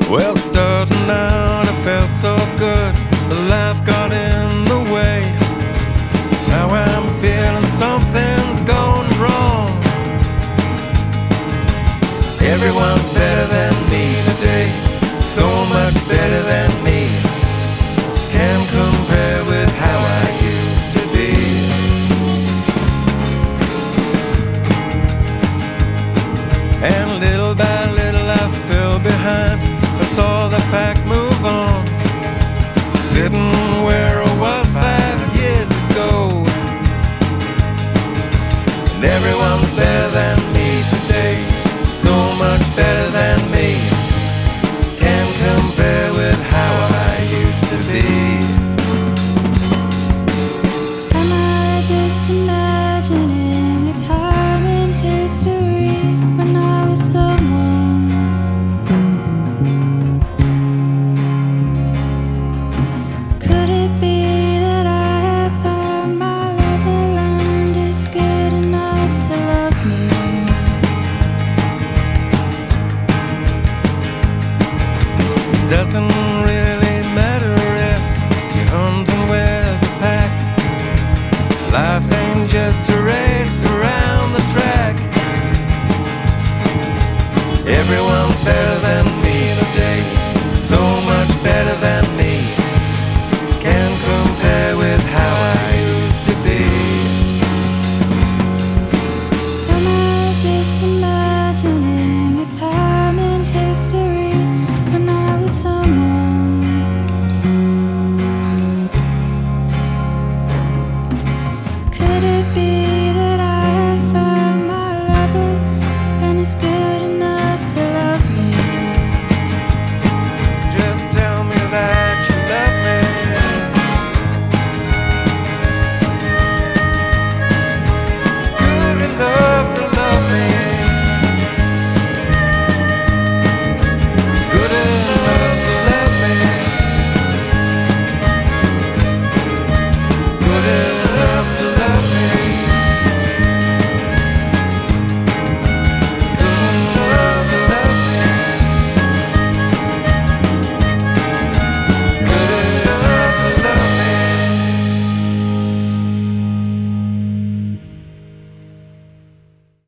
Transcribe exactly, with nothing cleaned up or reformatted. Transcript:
Well, starting out it felt so good, but life got in the way. Now I'm feeling something's going wrong. Everyone's better than me today, so much better than me. Can't compare with how I used to be. And little by little I fell behind. I saw the pack move on, sitting where I was five years ago. And everyone's better than me today, so much better than me. Can't compare with how I used to be. Am I just imagining a time in history when I was someone? Could it be that I have found my level and is good enough to love me? Doesn't